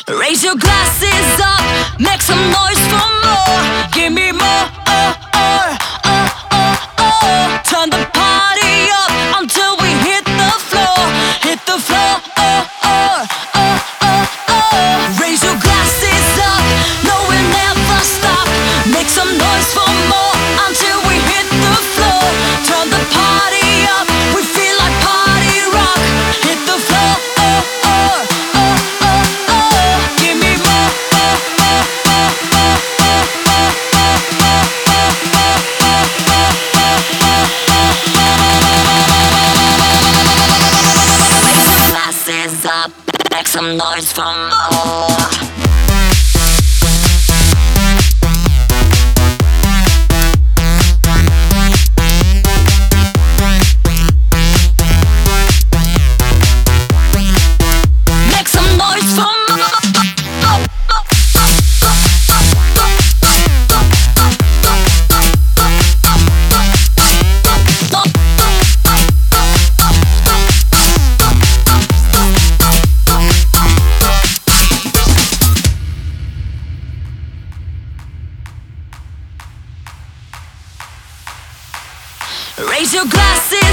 Raise your glasses up, make some noise for more. Give me more, turn the party up until we hit the floor. Hit the floor, raise your glasses up, no we'll never stop. Make some noise for more until we hit the floor. Turn the party up, we feel like party rock. Hit the floor, give me more, raise your glasses up, make some noise for more. Make some noise for raise your glasses